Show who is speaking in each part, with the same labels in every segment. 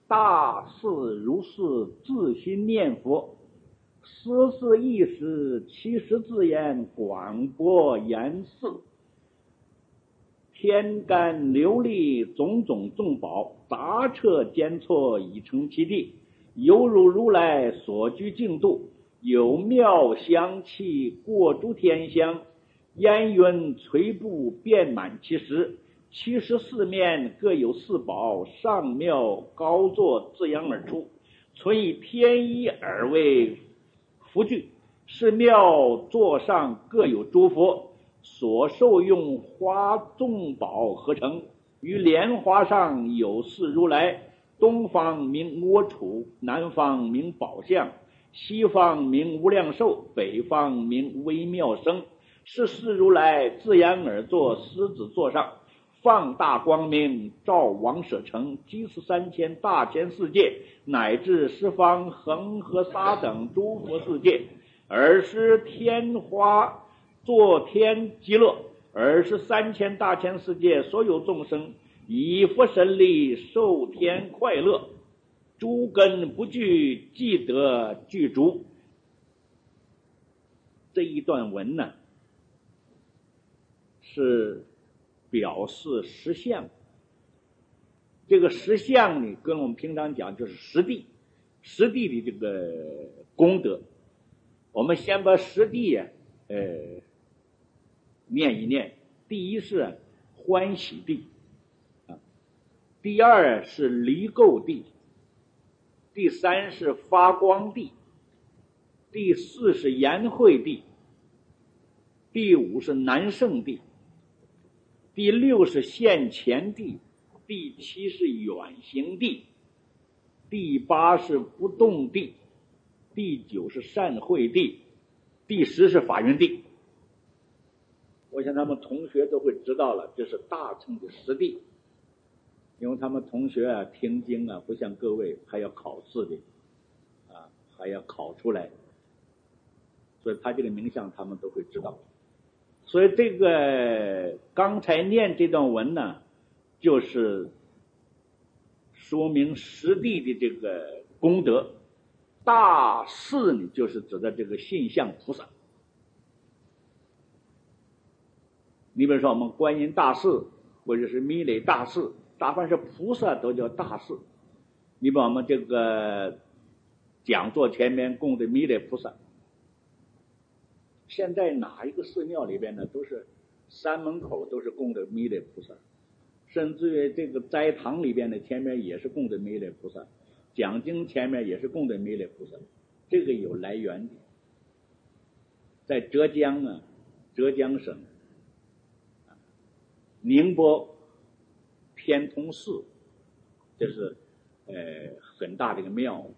Speaker 1: 大事如是，自心念佛。思是意识，其实自言广博严饰。天干流利，种种众宝，杂彻间错，已成其地。犹如如来所居净土，有妙香气，过诸天香。烟云垂布，遍满其实。其实四面各有四宝，上妙高坐，自扬而出。存以天一而为福具，是庙座上各有诸佛，所受用花众宝合成。于莲花上有四如来，东方名阿处，南方名宝相，西方名无量寿，北方名微妙生。是四如来自然而坐，狮子座上，放大光明，照王舍城，积此3000大千世界，乃至十方恒河沙等诸佛世界。而是天花作天极乐，而是3000大千世界所有众生，以佛神力受天快乐，诸根不具，既得具足。这一段文呢，是表示实相。这个实相呢，跟我们平常讲就是实地，实地的这个功德。我们先把实地念一念。第一是欢喜地，第二是离垢地，第三是发光地，第四是颜慧地，第五是南胜地，第六是现前地，第七是远行地，第八是不动地，第九是善慧地，第10是法云地。我想他们同学都会知道了，这是大乘的实地。因为他们同学啊听经啊，不像各位还要考试的还要考出来，所以他这个名相他们都会知道。所以这个刚才念这段文呢，就是说明实地的这个功德。大士呢，就是指的这个信相菩萨。你比如说我们观音大士，或者是弥勒大士，大凡是菩萨都叫大士。你把我们这个讲座前面供的弥勒菩萨，现在哪一个寺庙里边呢，都是山门口都是供的弥勒菩萨，甚至于这个斋堂里边的前面也是供的弥勒菩萨，讲经前面也是供的弥勒菩萨。这个有来源的。在浙江啊，浙江省宁波天通寺，这是很大的一个庙。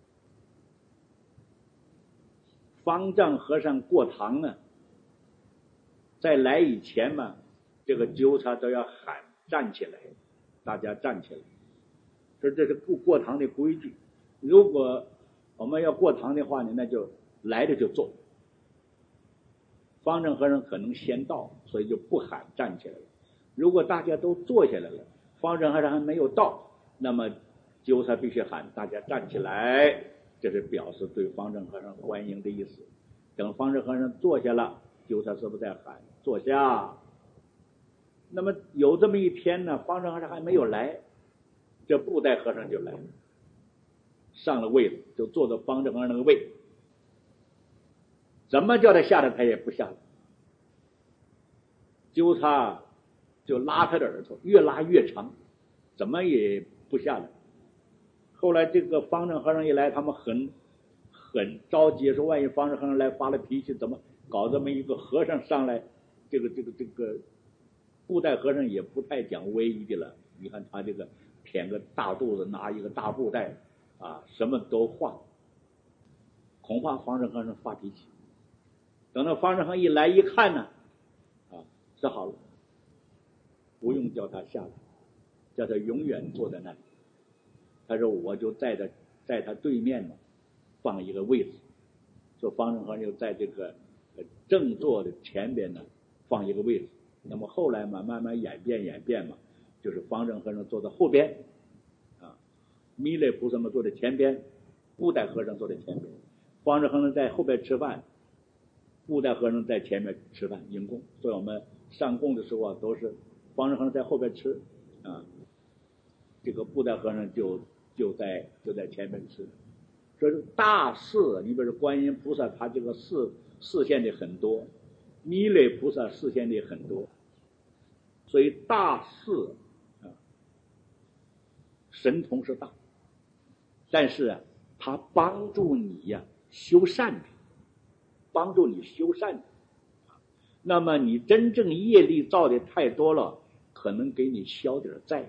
Speaker 1: 方丈和尚过堂呢，在来以前嘛，这个纠察都要喊站起来，大家站起来，说这是过堂的规矩。如果我们要过堂的话呢，那就来了就坐。方丈和尚可能先到，所以就不喊站起来了。如果大家都坐下来了，方丈和尚还没有到，那么纠察必须喊大家站起来，这是表示对方丈和尚欢迎的意思。等方丈和尚坐下了，纠察师傅再喊坐下。那么有这么一天呢，方丈和尚还没有来，这布袋和尚就来了，上了位子，就坐到方丈和尚那个位。怎么叫他下来，他也不下来。纠察就拉他的耳朵，越拉越长，怎么也不下来。后来这个方丈和尚一来，他们很着急，说万一方丈和尚来发了脾气，怎么搞这么一个和尚上来？这个布袋和尚也不太讲威仪的了。你看他这个腆个大肚子，拿一个大布袋什么都画，恐怕方丈和尚发脾气。等到方丈和尚一来一看呢，说好了，不用叫他下来，叫他永远坐在那里。他说我就在他对面呢放一个位置，说方丈和尚就在这个正座的前边呢放一个位置。那么后来嘛，慢慢演变嘛，就是方丈和尚坐在后边弥勒菩萨们坐在前边，布袋和尚坐在前边，方丈和尚在后边吃饭，布袋和尚在前面吃饭迎供。所以我们上供的时候啊，都是方丈和尚在后边吃啊，这个布袋和尚就在前面吃。所以大事，你比如说观音菩萨，他这个事现的很多，弥勒菩萨事现的很多，所以大事啊，神通是大，但是啊，他帮助你呀修善的，帮助你修善的。那么你真正业力造的太多了，可能给你消点债，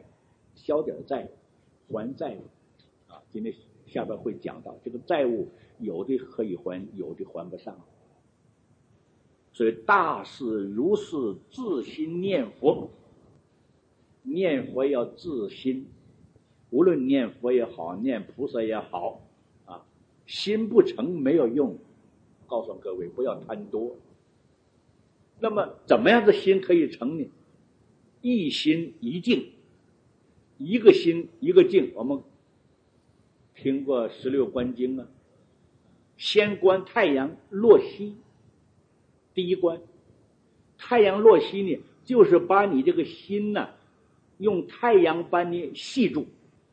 Speaker 1: 还债啊。今天下边会讲到这个债务，有的可以还，有的还不上。所以大事如是自心念佛，念佛要自心，无论念佛也好，念菩萨也好啊，心不成没有用。告诉各位不要贪多。那么怎么样的心可以成呢？一心一境，一个心一个境。我们听过16观经啊，先观太阳落西，第一关，太阳落西呢，就是把你这个心呢，用太阳把你系住。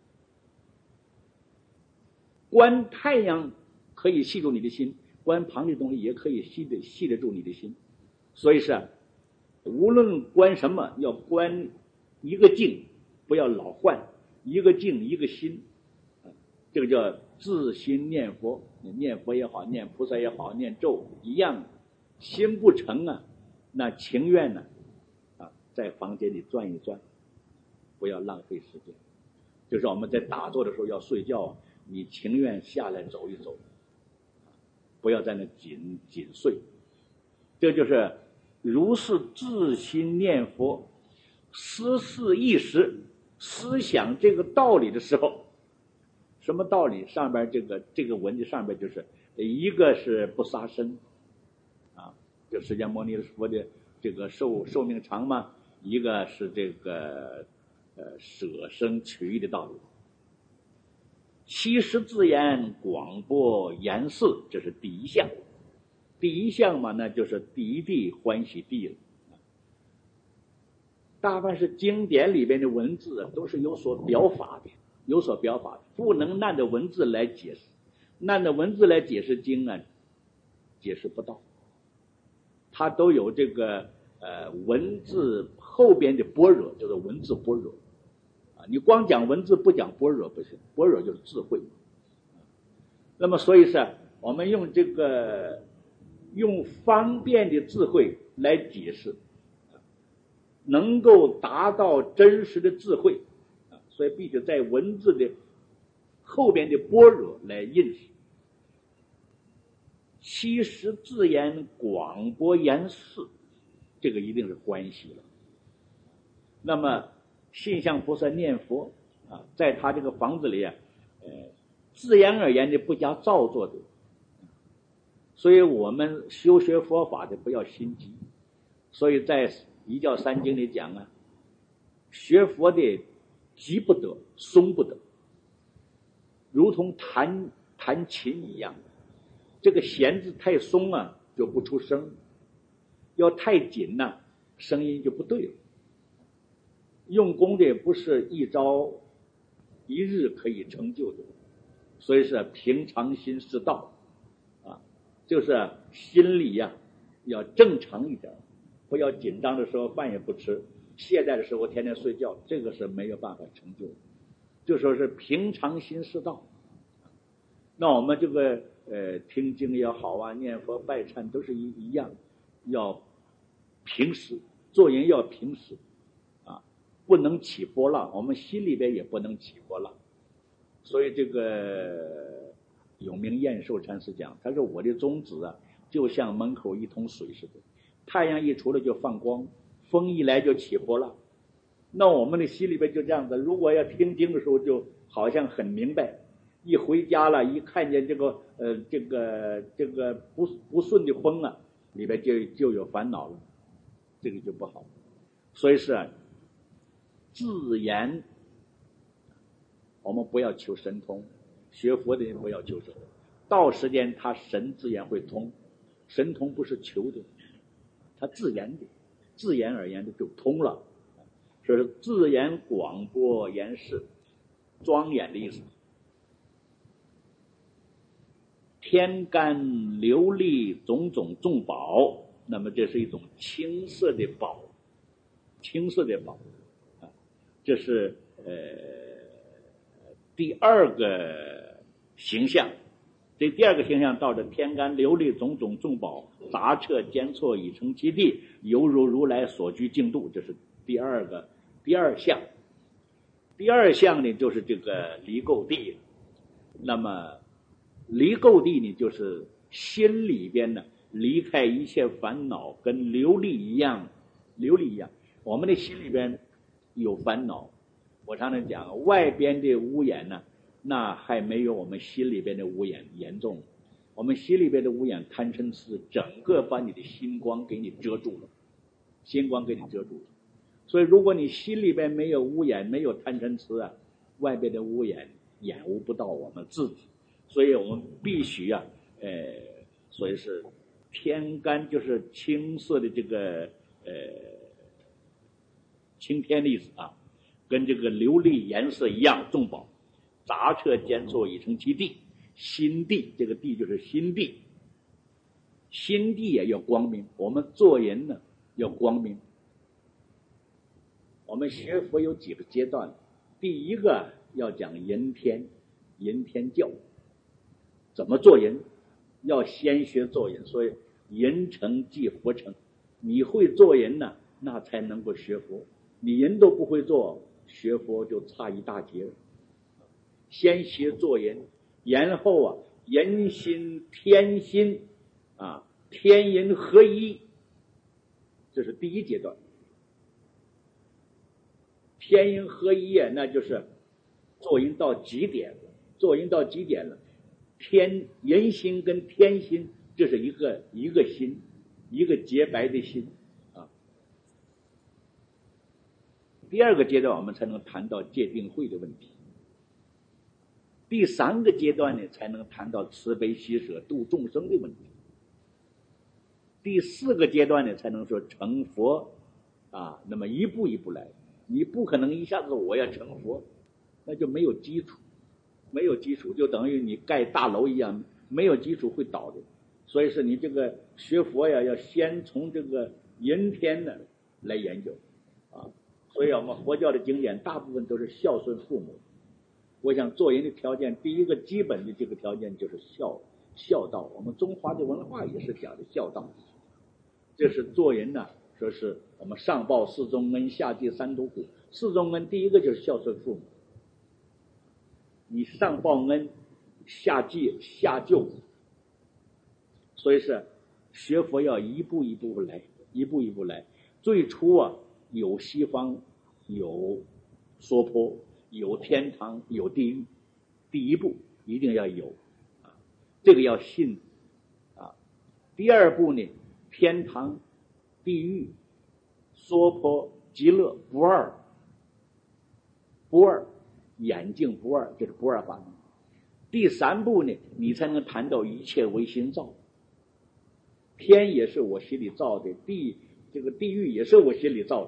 Speaker 1: 观太阳可以系住你的心，观旁的东西也可以系得住你的心。所以是无论观什么，要观一个境，不要老换，一个境一个心，这个叫自心念佛。念佛也好，念菩萨也好，念咒一样，心不成啊，那情愿呢在房间里转一转，不要浪费时间。就是我们在打坐的时候要睡觉，你情愿下来走一走，不要在那紧睡。这就是如是自心念佛，思事一时，思想这个道理的时候，什么道理？上边这个文字上边就是一个是不杀生啊，就释迦牟尼佛的这个寿命长嘛，一个是这个舍生取义的道理。七十字言广播言事，这是第一项。第一项嘛，那就是第一地欢喜地了。大半是经典里边的文字都是有所表法的，不能按着文字来解释，按着文字来解释经啊，解释不到。它都有这个文字后边的般若，叫做文字般若啊。你光讲文字不讲般若不行，般若就是智慧。那么所以是我们用这个用方便的智慧来解释，能够达到真实的智慧，所以必须在文字的后边的般若来认识。七十字言广播言事，这个一定是欢喜了。那么信相菩萨念佛啊，在他这个房子里啊，自然而然的不加造作的。所以我们修学佛法的不要心急。所以在一教三经里讲啊，学佛的急不得，松不得，如同弹琴一样。这个弦子太松啊，就不出声；要太紧呢，声音就不对了。用功的不是一朝一日可以成就的，所以是平常心是道啊，就是心里呀要正常一点，不要紧张的时候饭也不吃，懈怠的时候天天睡觉，这个是没有办法成就的。就说是平常心是道。那我们这个听经也好啊，念佛拜忏都是一样，要平时做人要平时啊，不能起波浪，我们心里边也不能起波浪。所以这个有名延寿禅师讲，他说我的宗旨啊，就像门口一桶水似的，太阳一出来就放光，风一来就起波浪。那我们的心里边就这样子，如果要听经的时候就好像很明白，一回家了，一看见这个不顺的风啊，里边就有烦恼了，这个就不好。所以是自言我们不要求神通，学佛的人不要求神通，到时间他神自然会通，神通不是求的，他自然的，自然而然的就通了，这是自然广播严饰，庄严的意思。天干琉璃种种众宝，那么这是一种青色的宝，青色的宝啊，这是第二个形象。这第二个形象到这天干琉璃种种众宝，杂彻间错已成其地，犹如如来所居净土，这是第二项。第二项呢，就是这个离垢地。那么离垢地呢，就是心里边呢离开一切烦恼，跟琉璃一样。我们的心里边有烦恼，我常常讲，外边的污染呢，那还没有我们心里边的污染严重。我们心里边的污染贪嗔痴，整个把你的心光给你遮住了，所以如果你心里边没有污染，没有贪嗔痴啊，外边的污染染污不到我们自己。所以我们必须啊，所以是天干就是青色的这个青天的意思啊，跟这个琉璃颜色一样，众宝杂彻间错已成其地。心地，这个地就是心地，心地也要光明。我们做人呢要光明。我们学佛有几个阶段，第一个要讲人天教，怎么做人，要先学做人，所以人成即佛成。你会做人呢，那才能够学佛，你人都不会做，学佛就差一大截。先学做人，然后啊，人心天心啊，天人合一，这是第一阶段。天人合一啊，那就是做人到极点了，人心跟天心，这是一个心，一个洁白的心啊。第二个阶段我们才能谈到戒定慧的问题，第三个阶段呢才能谈到慈悲喜舍度众生的问题，第四个阶段呢才能说成佛啊。那么一步一步来，你不可能一下子我要成佛，那就没有基础，就等于你盖大楼一样，没有基础会倒的。所以是你这个学佛呀，要先从这个人天呢来研究啊。所以我们佛教的经典大部分都是孝顺父母。我想做人的条件，第一个基本的这个条件就是孝道。我们中华的文化也是讲的孝道，这是做人呢，说是我们上报四重恩，下济三途苦。四重恩第一个就是孝顺父母，你上报恩，下济下救。所以是学佛要一步一步来。最初啊，有西方，有娑婆，有天堂，有地狱，第一步一定要有啊，这个要信啊。第二步呢，天堂、地狱、娑婆、极乐不二，眼镜不二，这是不二法门。第三步呢，你才能谈到一切唯心造。天也是我心里造的，这个地狱也是我心里造的。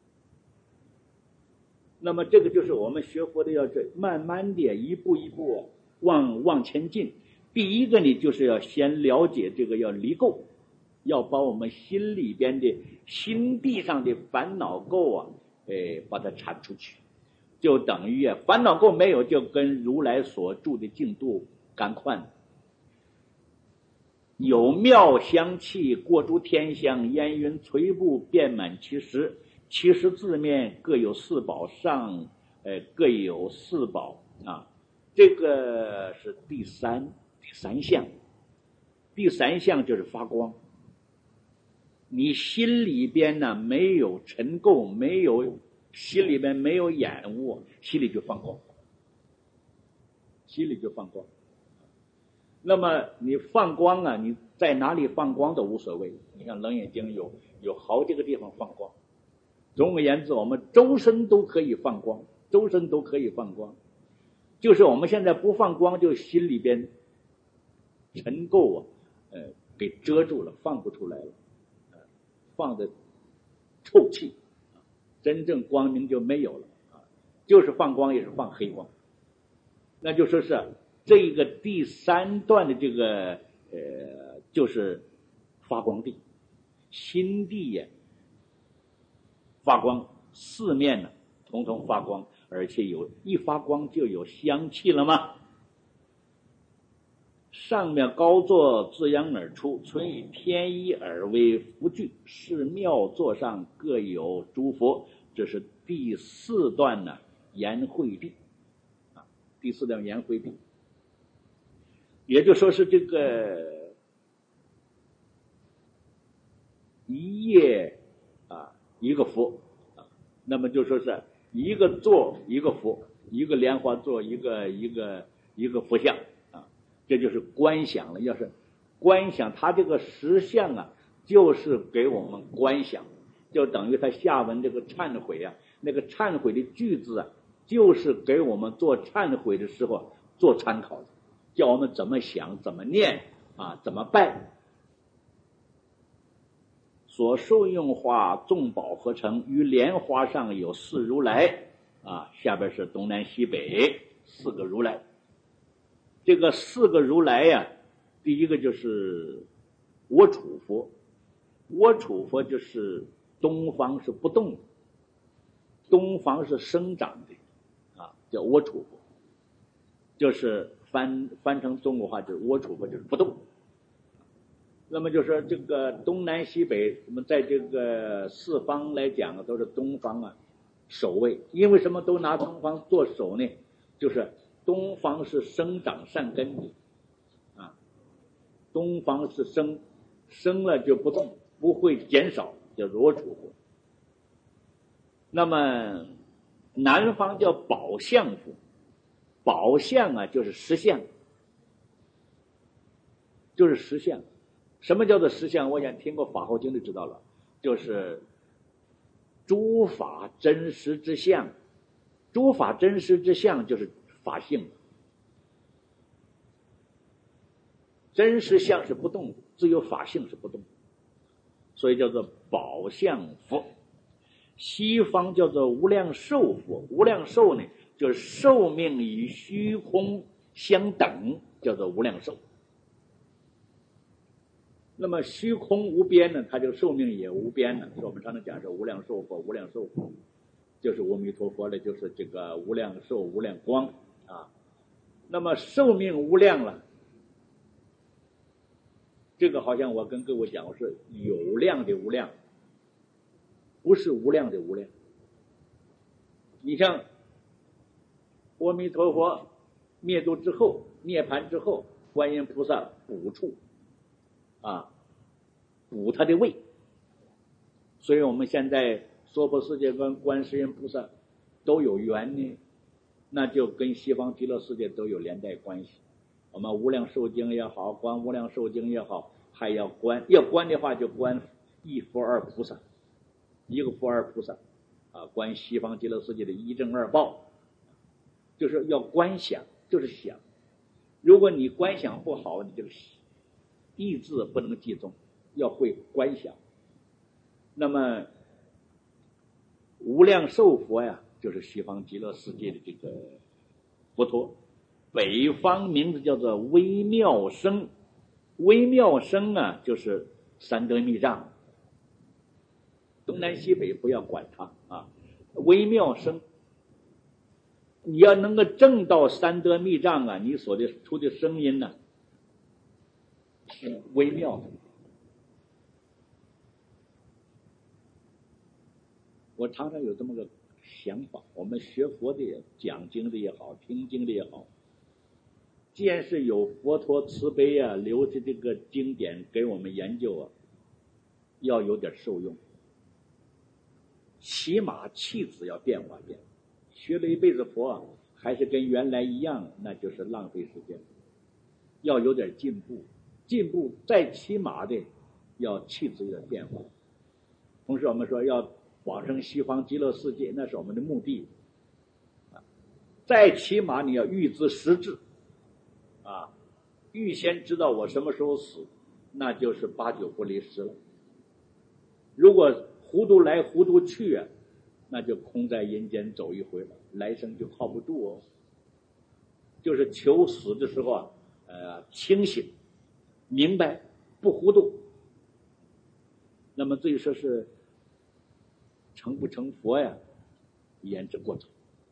Speaker 1: 那么这个就是我们学佛的要慢慢的一步一步往前进。第一个呢，就是要先了解这个要离垢，要把我们心里边的心地上的烦恼垢啊，把它铲出去，就等于烦恼垢没有，就跟如来所住的净土赶快。有妙香气过诸天香，烟云垂布遍满其实。其实字面各有四宝，上各有四宝啊。这个是第三项。第三项就是发光。你心里边呢没有尘垢，心里边没有染污，心里就放光。那么你放光啊，你在哪里放光都无所谓。你看楞严经有好几个地方放光。总而言之，我们周身都可以放光。 就是我们现在不放光，就心里边尘垢给遮住了，放不出来了，放的臭气，真正光明就没有了啊！就是放光也是放黑光，那就说是这个第三段的这个就是发光地，心地也发光，四面呢统统发光，而且一发光就有香气了吗？上面高座自阳而出，存以天一而为福具，是妙座上各有诸佛。这是第四段呢，言会地啊，第四段言会地，也就说是这个一页啊一个佛啊，那么就说是一个座一个佛，一个莲花座一个佛像。这就是观想了。要是观想，它这个实相啊，就是给我们观想，就等于它下文这个忏悔啊，那个忏悔的句子啊，就是给我们做忏悔的时候做参考的，叫我们怎么想、怎么念啊、怎么拜。所受用花众宝合成，于莲花上有四如来啊，下边是东南西北四个如来。这个四个如来呀，第一个就是我处佛，我处佛就是东方是不动的，东方是生长的啊，叫我处佛，就是翻成中国话就是我处佛就是不动。那么就是这个东南西北，我们在这个四方来讲都是东方啊首位，因为什么都拿东方做首呢？就是东方是生长善根的啊，东方是生了就不动，不会减少，叫我处佛。那么南方叫宝相佛，宝相啊就是实相，就是实相。什么叫做实相？我想听过法华经就知道了，就是诸法真实之相。诸法真实之相就是法性，真实相是不动的，只有法性是不动的，所以叫做宝相佛。西方叫做无量寿佛，无量寿呢就是寿命与虚空相等，叫做无量寿。那么虚空无边呢，它这个寿命也无边呢，所以我们常常讲说无量寿佛，无量寿佛就是阿弥陀佛的，就是这个无量寿无量光啊。那么寿命无量了，这个好像我跟各位讲，我是有量的无量，不是无量的无量。你像阿弥陀佛灭度之后，涅盘之后，观音菩萨补处啊，补他的位。所以我们现在娑婆世界跟观世音菩萨都有缘呢，那就跟西方极乐世界都有连带关系。我们无量寿经也好，观无量寿经也好，还要观的话就观一佛二菩萨，一个佛二菩萨啊，观西方极乐世界的一正二报，就是要观想，就是想。如果你观想不好，你这个意志不能集中，要会观想。那么无量寿佛呀，就是西方极乐世界的这个佛陀。北方名字叫做微妙生，微妙生啊，就是三德密藏。东南西北不要管它啊，微妙生，你要能够证到三德密藏啊，你所的出的声音呢是微妙的。我常常有这么个想法，我们学佛的也讲经的也好，听经的也好，既然是有佛陀慈悲啊，留着这个经典给我们研究啊，要有点受用，起码气质要变化变。学了一辈子佛啊，还是跟原来一样，那就是浪费时间。要有点进步，进步再起码的要气质有点变化。同时我们说要往生西方极乐世界，那是我们的目的。 再起码你要预知时至啊，预先知道我什么时候死，那就是八九不离十了。如果糊涂来糊涂去啊，那就空在阴间走一回了，来生就靠不住哦。就是求死的时候啊，清醒明白不糊涂。那么至于说是成不成佛呀，言之过早。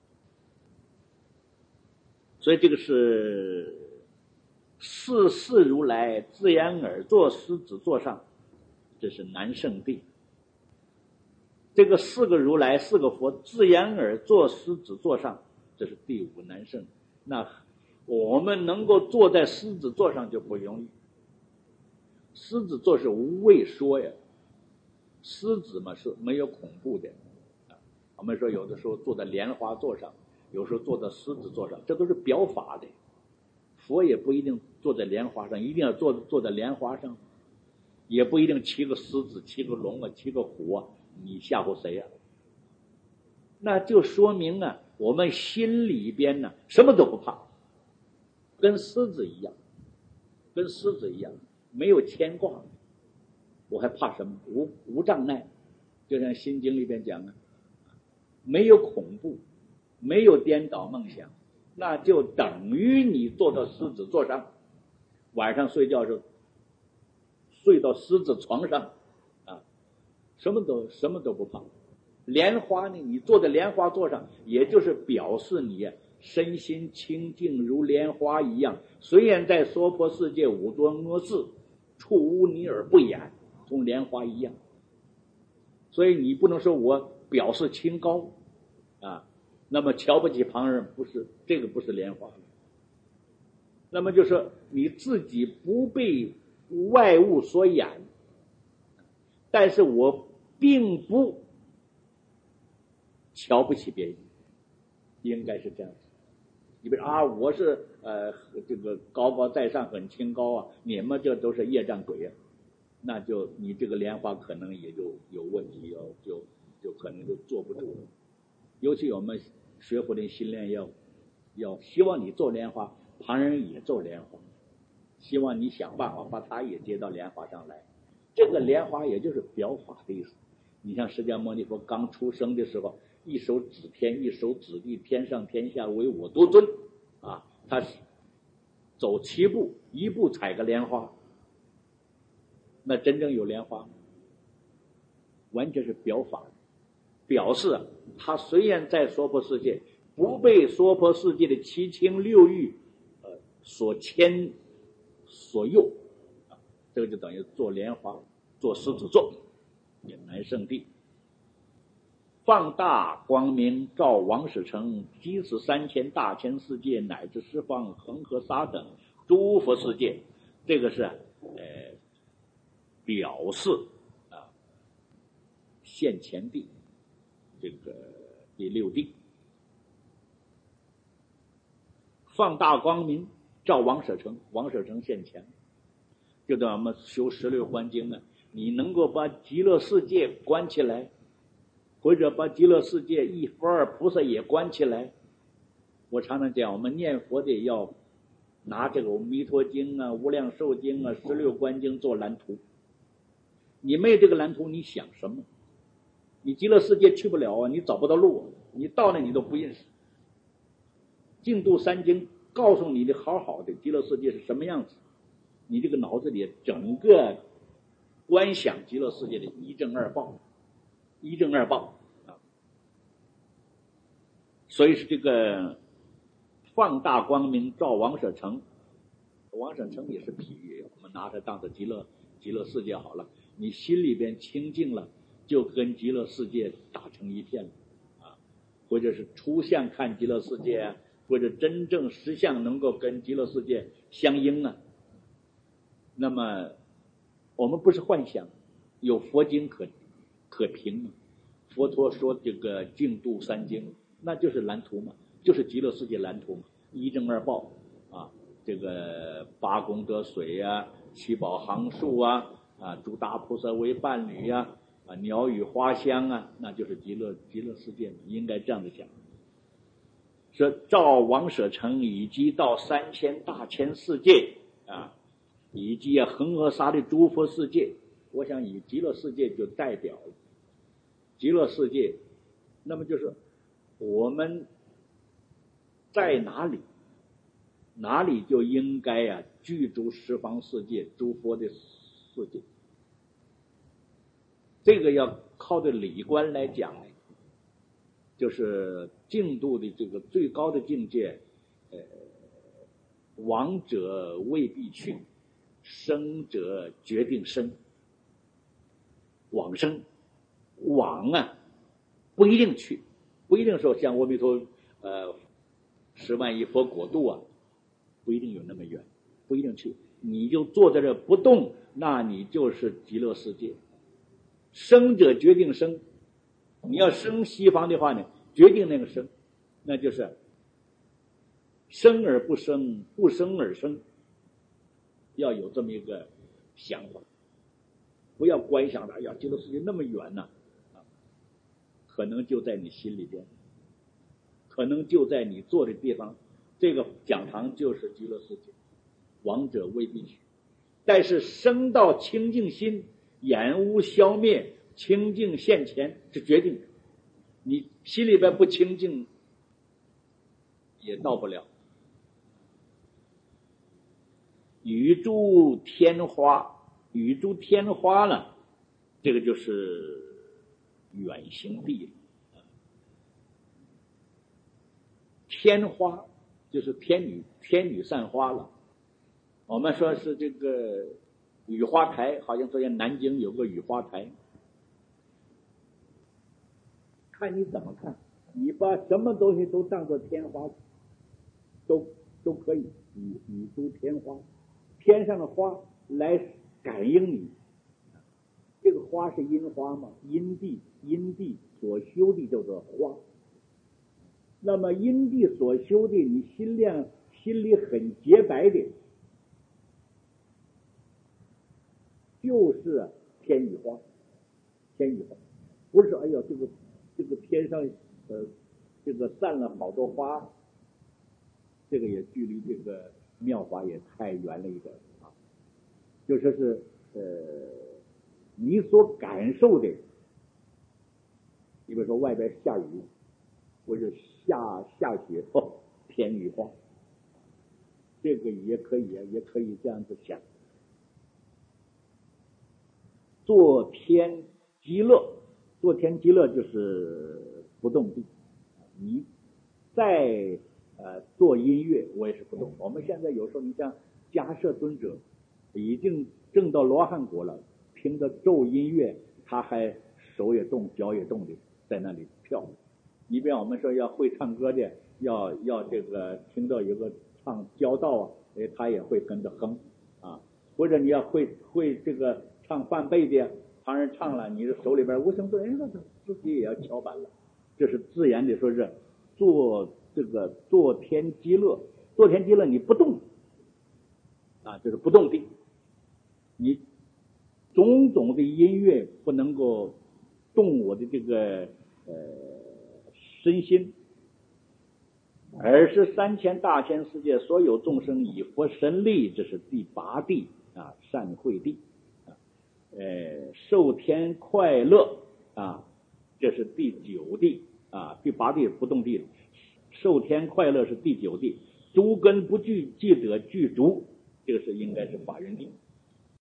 Speaker 1: 所以这个是世如来自然而坐狮子座上，这是南圣地。这个四个如来四个佛自然而坐狮子座上，这是第五南圣。那我们能够坐在狮子座上就不容易。狮子座是无畏说呀，狮子嘛是没有恐怖的。我们说有的时候坐在莲花座上，有时候坐在狮子座上，这都是表法的。佛也不一定坐在莲花上，一定要坐在莲花上，也不一定骑个狮子骑个龙啊骑个虎啊，你吓唬谁啊？那就说明啊，我们心里边呢什么都不怕，跟狮子一样，跟狮子一样，没有牵挂，我还怕什么？无障碍。就像心经里边讲啊，没有恐怖，没有颠倒梦想，那就等于你坐到狮子座上，晚上睡觉时睡到狮子床上啊，什么都不怕。莲花呢，你坐在莲花座上，也就是表示你身心清净如莲花一样，虽然在娑婆世界五浊恶世，触污泥而不染，同莲花一样。所以你不能说我表示清高啊，那么瞧不起旁人，不是，这个不是莲花。那么就是你自己不被外物所染，但是我并不瞧不起别人，应该是这样子。你比如啊，我是这个高高在上很清高啊，你们这都是业障鬼啊，那就你这个莲花可能也就有问题，就可能就坐不住了。尤其我们学佛的心练要希望你做莲花，旁人也做莲花，希望你想办法把他也接到莲花上来。这个莲花也就是表法的意思。你像释迦牟尼佛刚出生的时候，一手指天，一手指地，天上天下唯我独尊啊！他走7步，1步踩个莲花，那真正有莲花，完全是表法，表示他虽然在娑婆世界，不被娑婆世界的七情六欲所牵所诱，这个就等于做莲花，做狮子座，也南圣地。放大光明照王舍城，即使3000大千世界，乃至十方恒河沙等诸佛世界，这个是表示现前地，这个第6地。放大光明照王舍城，王舍城现前，就等我们修16观经呢，你能够把极乐世界关起来，或者把极乐世界一佛二菩萨也关起来。我常常讲，我们念佛的要拿这个《弥陀经》啊、《无量寿经》啊、16观经做蓝图。你没有这个蓝图，你想什么？你极乐世界去不了啊，你找不到路啊，你到那你都不认识。净土三经告诉你的好好的极乐世界是什么样子，你这个脑子里整个观想极乐世界的一正二报啊。所以是这个放大光明照王舍城，王舍城也是比喻，我们拿它当作极乐世界好了。你心里边清净了，就跟极乐世界打成一片了啊，或者是初相看极乐世界啊，或者真正实相能够跟极乐世界相应啊。那么我们不是幻想，有佛经可凭嘛。佛陀说这个净土三经，那就是蓝图嘛，就是极乐世界蓝图嘛，一正二报啊，这个八功德水啊，七宝行树啊，诸大菩萨为伴侣啊，鸟语花香啊，那就是极乐世界嘛，应该这样子想。 是照王舍城以及到3000大千世界啊，以及恒河沙的诸佛世界，我想以极乐世界就代表了极乐世界。那么就是我们在哪里，哪里就应该具足十方世界诸佛的世界。这个要靠着理观来讲呢，就是净土的这个最高的境界，往者未必去，生者决定生。往生往不一定去，不一定说像阿弥陀10万亿佛国度不一定有那么远，不一定去。你就坐在这不动，那你就是极乐世界。生者决定生，你要生西方的话呢，决定那个生，那就是生而不生，不生而生，要有这么一个想法，不要观想的，哎呀，极乐世界那么远呢，可能就在你心里边，可能就在你坐的地方，这个讲堂就是极乐世界，往者未必去。但是生到清净心，眼污消灭，清净现前是决定的。你心里边不清净，也到不了。雨珠天花，雨珠天花呢，这个就是远行地了。天花就是天女散花了。我们说是这个雨花台，好像昨天南京有个雨花台，看你怎么看，你把什么东西都当作天花，都可以。雨珠天花，天上的花来感应你。这个花是阴花嘛？阴地所修的叫做花。那么阴地所修的，你心里很洁白的，就是天雨花。天雨花不是哎呀，这个天上这个散了好多花，这个也距离这个妙法也太远了一点啊。就说是你所感受的，比如说外边下雨，或者下雪，天雨花，这个也可以这样子想。坐天极乐，坐天极乐就是不动地。你再做音乐，我也是不动。我们现在有时候，你像迦摄尊者已经证到罗汉果了，凭着咒音乐，他还手也动，脚也动的在那里跳。你比方我们说要会唱歌的，要这个听到有个唱教道他也会跟着哼啊。或者你要会这个唱梵呗的，旁人唱了，你的手里边无声说，那自己也要敲板了。这是自然的，说是做天极乐，做天极乐你不动就是不动地，你种种的音乐不能够动我的这个身心，而是3000大千世界所有众生以佛身力，这是第8地善慧地受天快乐这是第9地第8地不动地了，受天快乐是第9地，诸根不具，即得具足，这个是应该是法人地。